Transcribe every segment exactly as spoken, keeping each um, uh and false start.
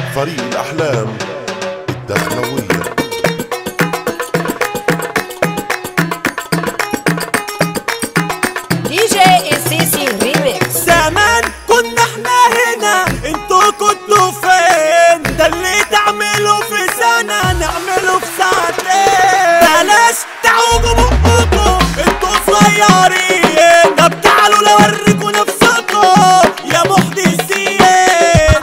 فريق الأحلام الدخلوية. دي جي السيسي ريميكس. زمان كنا احنا هنا، انتوا كنتوا فين؟ ده اللي تعملوا في سنة نعمله في ساعتين. بلاش تعوجوا بقكوا انتوا صغيرين، طب تعالوا لوريكوا نفسكوا يا محدثين.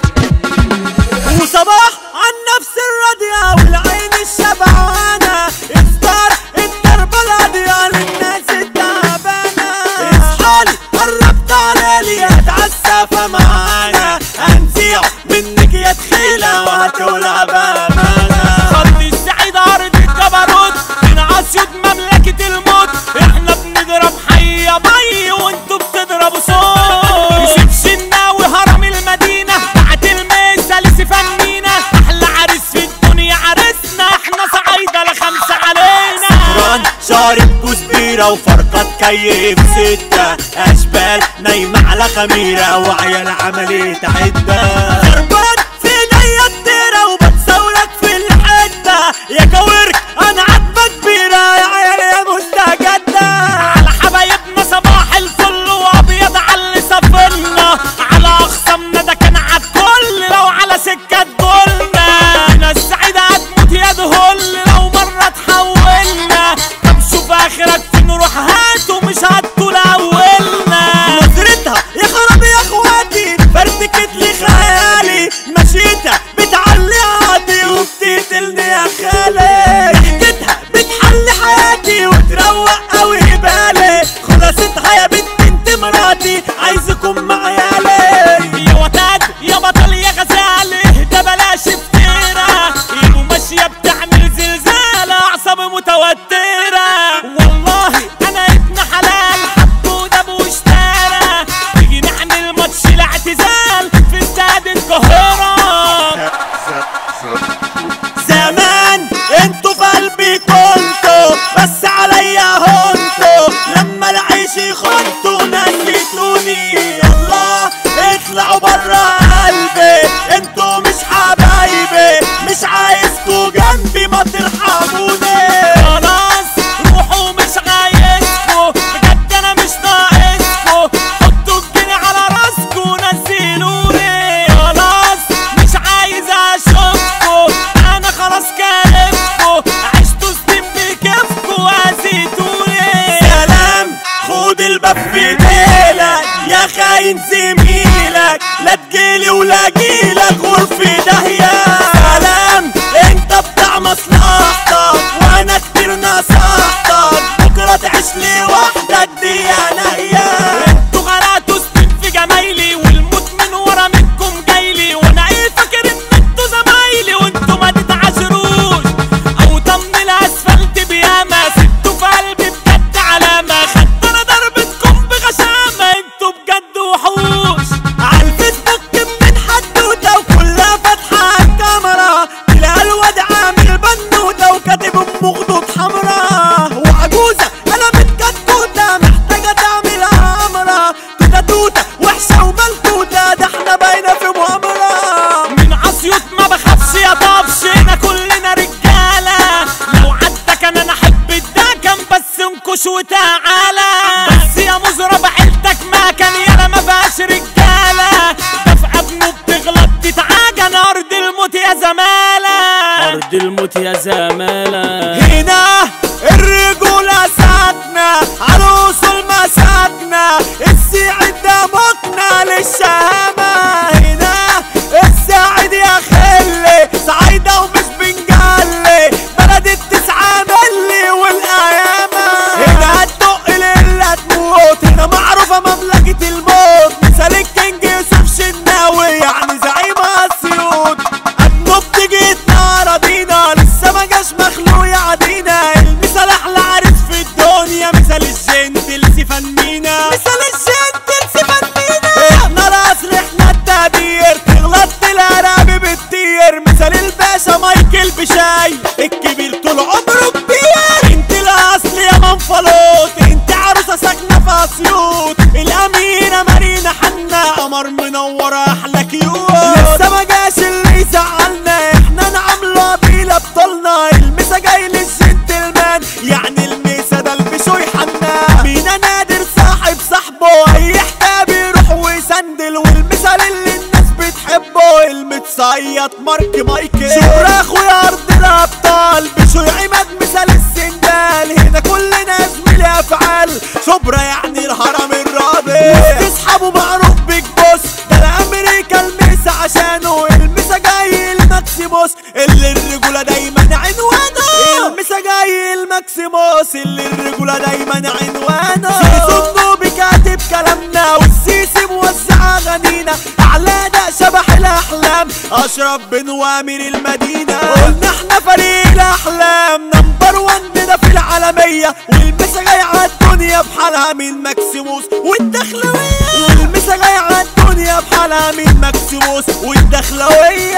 وصباح عن نفس الرادية والعين الشبعانة، اختار الضربة الهادية للناس التعبانة. اصحالي قربت علالي هتعسف معانا، هنزيع منك يا تخيلة وهتولع بأمانة. خط السعيد أرض الجبروت، من عصيد مملكة الموت، احنا بنضرب حي يا بي وانتوا بتضربوا صوت. يوسف شناوي هرم المدينة، بعت المثاليسي فنينا، أحلى عريس في الدنيا عريسنا، احنا صعايدة لخمسة علينا. سكران شارب كزبيرة وفرقة تكيف ستة، أشبال نايمة على خميرة وعيال عملية عدة. خربان في ايديا الديرة وبتصورك في الحتة، يا كويرك أنا عتبة كبيرة يا عيال يا مستجدة. على حبايبنا صباح الفل وأبيض على اللي سافرنا، على أخصامنا ده كان عالكل لو على سكة تقولنا. ناس سعيدة هتموت يا دهل لو مرة تحولنا، طب شوف آخرك فين روح هات ومش هتطول أولنا. نظرتها يا خرابي يا اخواتي فرتكت لي خيالي، مشيتها بتعلي عادي وبتقتلني يا خالي. ضحكتها بتحلي حياتي وتروق قوي بالي، خلاصتها يا بنت انت مراتي عايزكم مع عيالي. يا وتاد يا بطل يا غزال اهدى بلاش فتيرة، ايده ماشية بتعمل زلزال اعصاب متوترة. والله انا ابن حلال حبه ده واشترى، تيجي نعمل ماتش الاعتزال في استاد القاهرة. زمان انتوا في قلبي كنتوا، بس عليا هونتوا لما العيش يخنتوا نسيتوني. يلا اطلعوا برا قلبي انتوا مش حبايبي، مش عايزكوا جنبي ما ترحموني. خلاص روحوا مش عايزكوا بجد انا مش ناقصكوا، حطوا الجنيه على راسكوا نزلوني. خلاص مش عايز اشوفكوا انا خلاص كارفكوا، عشتوا سنين بكيفكوا وازيتوني. سلام خد الباب في ديلك يا خاين زميلك، لا تجيلي ولا جيلك غرفي داهية. سلام انت بتاع مصلحتك وانا كتير نصحتك، بكرة تعيش لي وحدك دي يا نهية. انتوا غرقتوا سنين في جمايلي والموت من ورا منكم جايلي، وانا ايه فاكر ان انتوا زمايلي وانتوا ما تتعاشروش. او ضمن الاسفلت بياما سبتوا في قلبي بجد علامة، خدت انا ضربتكم بغشامة انتوا بجد وحوش. عالفيسبوك من حدوتة وكلها فاتحة الكاميرا، تلاقي الواد عامل بنوتة وكاتب ام خدود حمرا. وعجوزة قلبت كتكوتة محتاجة تعمل عمرة، توتة توتة وحشة وملكوتة ده احنا باينة في مؤامرة. من عصيوط ما بخافش يا طفش هنا كلنا رجالة، لو عدى كان انا احب الدكن بس انكش وتعالى. بس يا مزرب عيلتك ما كان يالا ما بقاش رجالة، ده في ابنه بتغلط تتعاجن. ارض الموت يا زمالة، ارض الموت يا زمالة. هنا الرجولة ساكنة عروس المساكنة، السعيد ده مقنع للشهامة. هنا السعيد يا خلي صعيدة ومش بنجلي، بلد التسعة ملي والقيامة. هنا هتدق ليلة تموت، هنا معروفة مملكة الموت، مثال الكينج يوسف شناوي يعني زعيم اسيوط. ابنه بتيجي تنار بينا لسه ما جاش مخلوق فوق المتصيط مارك مايكل شبرا اخويا ارض الابطال بشوي عماد مثال السندال هنا كلنا زميلي افعال شبرا يعني الهرم الرابع تسحبوا معروف بيج بوس ده الامريكا الميسا عشانه الميسا جاي الماكسيموس اللي الرجوله دايما عنوانه الميسا جاي الماكسيموس اللي الرجوله دايما عنوانه سيسو النوبي كاتب كلامنا والسيسي موزع اغانينا اعلى ده شبح الاحلام اشرف بن وامير المدينه قلنا احنا فريق الاحلام نمبر وان ده في العالميه والميسا جاي عالدنيا بحالها من ماكسيموس والدخلويه والميسا جاي عالدنيا بحالها من ماكسيموس والدخلويه